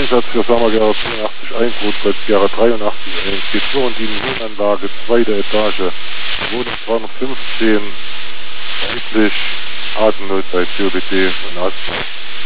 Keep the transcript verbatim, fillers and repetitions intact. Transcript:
Einsatz für Sommerjahre vierundachtzig eins, Rotkreuzjahre dreiundachtzig eins, G zwei und sieben Wohnanlage, zweite Etage, Wohnung zweihundertfünfzehn, seitlich Atemnot bei C O B D und Asthma.